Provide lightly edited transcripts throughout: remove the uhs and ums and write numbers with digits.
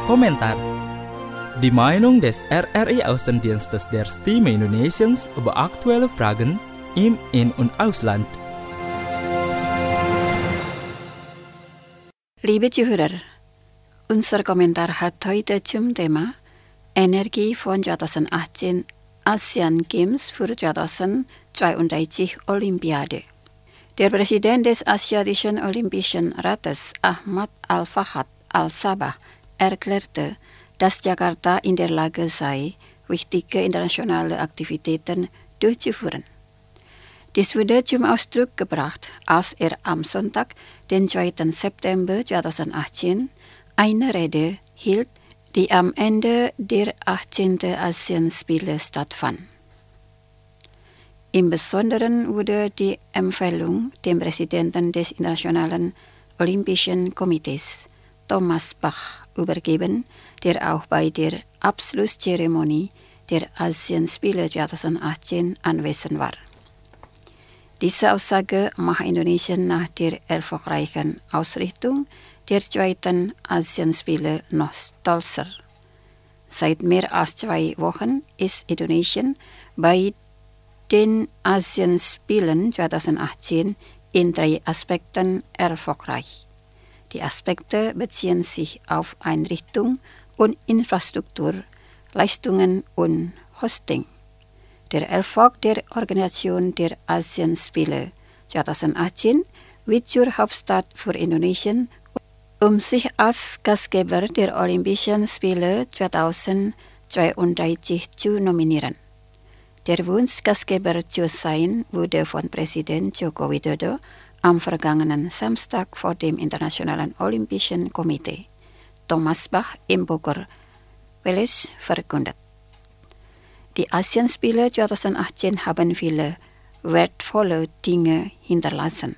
Kommentar. Die Meinung des RRI Außendienstes der Stimme Indonesiens über aktuelle Fragen im In- und Ausland. Liebe Zuhörer, unser Kommentar hat heute zum Thema Energie von 2018 ASEAN Games für 2032 Olympiade. Der Präsident des Asiatischen Olympischen Rates, Ahmad Al-Fahad Al-Sabah, erklärte, dass Jakarta in der Lage sei, wichtige internationale Aktivitäten durchzuführen. Dies wurde zum Ausdruck gebracht, als er am Sonntag, den 2. September 2018, eine Rede hielt, die am Ende der 18. ASEAN-Spiele stattfand. Im Besonderen wurde die Empfehlung dem Präsidenten des Internationalen Olympischen Komitees, Thomas Bach, übergeben, der auch bei der Abschlusszeremonie der ASEAN-Spiele 2018 anwesend war. Diese Aussage macht Indonesien nach der erfolgreichen Ausrichtung der 2. ASEAN-Spiele noch stolzer. Seit mehr als 2 Wochen ist Indonesien bei den ASEAN-Spielen 2018 in 3 Aspekten erfolgreich. Die Aspekte beziehen sich auf Einrichtung und Infrastruktur, Leistungen und Hosting. Der Erfolg der Organisation der ASEAN-Spiele 2018 wird zur Hauptstadt für Indonesien, um sich als Gastgeber der Olympischen Spiele 2032 zu nominieren. Der Wunsch, Gastgeber zu sein, wurde von Präsident Joko Widodo am vergangenen Samstag vor dem Internationalen Olympischen Komitee, Thomas Bach, im Bogor Village verkündet. Die ASEAN-Spiele 2018 haben viele wertvolle Dinge hinterlassen.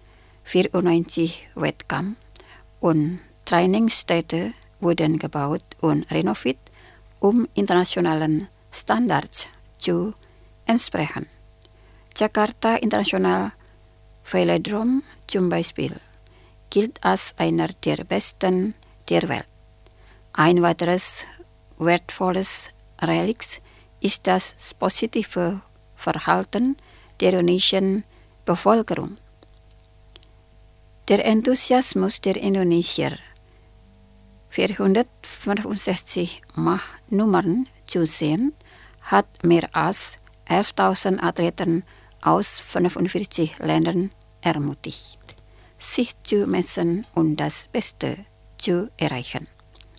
94 Wettkampf- und Trainingsstätte wurden gebaut und renoviert, um internationalen Standards zu entsprechen. Jakarta International Velodrome zum Beispiel gilt als einer der besten der Welt. Ein weiteres wertvolles Relikt ist das positive Verhalten der indonesischen Bevölkerung. Der Enthusiasmus der Indonesier, 465 Mach-Nummern zu sehen, hat mehr als 11.000 Athleten aus 45 Ländern ermutigt, sich zu messen und das Beste zu erreichen.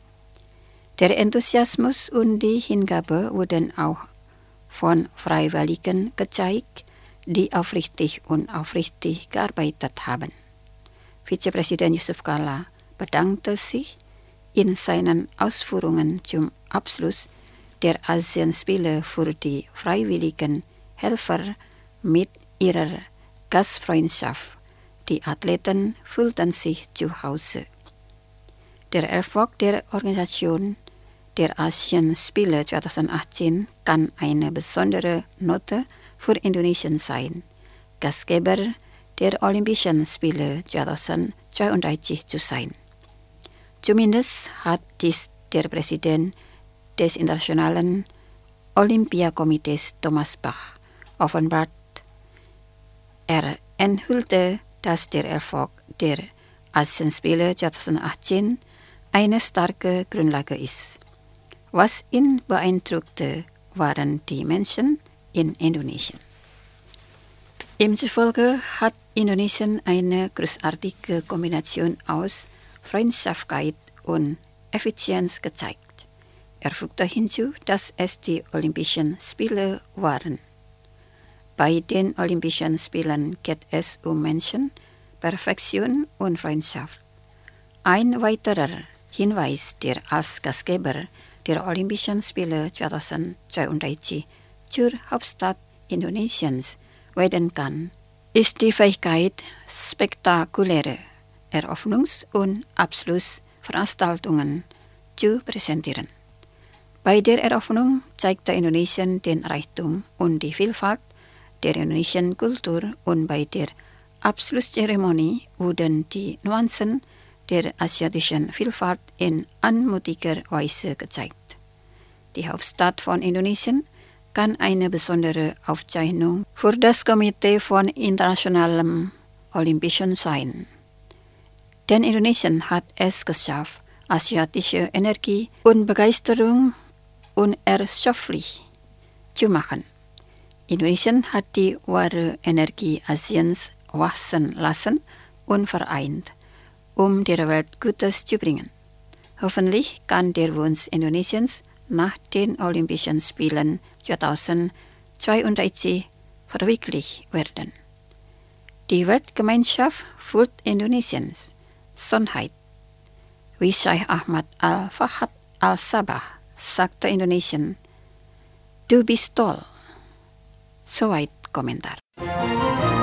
Der Enthusiasmus und die Hingabe wurden auch von Freiwilligen gezeigt, die aufrichtig gearbeitet haben. Vizepräsident Yusuf Kala bedankte sich in seinen Ausführungen zum Abschluss der ASEAN-Spiele für die freiwilligen Helfer mit ihrer Gastfreundschaft. Die Athleten fühlten sich zu Hause. Der Erfolg der Organisation der ASEAN-Spiele 2018 kann eine besondere Note für Indonesien sein, Gastgeber der Olympischen Spiele 2032 zu sein. Zumindest hat dies der Präsident des Internationalen Olympiakomitees Thomas Bach offenbart. Er enthüllte, dass der Erfolg der ASEAN-Spiele 2018 eine starke Grundlage ist. Was ihn beeindruckte, waren die Menschen in Indonesien. Ihm zufolge hat Indonesien eine großartige Kombination aus Freundschaftlichkeit und Effizienz gezeigt. Er fügte hinzu, dass es die Olympischen Spiele waren. Bei den Olympischen Spielen geht es um Menschen, Perfektion und Freundschaft. Ein weiterer Hinweis, der als Gastgeber der Olympischen Spiele 2032 zur Hauptstadt Indonesiens werden kann, ist die Fähigkeit, spektakuläre Eröffnungs- und Abschlussveranstaltungen zu präsentieren. Bei der Eröffnung zeigte Indonesien den Reichtum und die Vielfalt der indonesischen Kultur und bei der Abschlusszeremonie wurden die Nuancen der asiatischen Vielfalt in anmutiger Weise gezeigt. Die Hauptstadt von Indonesien kann eine besondere Aufzeichnung für das Komitee von Internationalem Olympischen sein. Denn Indonesien hat es geschafft, asiatische Energie und Begeisterung unerschöpflich zu machen. Indonesien hat die wahre Energie Asiens wachsen lassen und vereint, um der Welt Gutes zu bringen. Hoffentlich kann der Wunsch Indonesiens nach den Olympischen Spielen 2032 verwirklicht werden. Die Weltgemeinschaft fühlt Indonesiens Sonheit. Wie Syekh Ahmad Al-Fahad Al-Sabah sagte Indonesien, "Du bist toll." Soweit Komentar.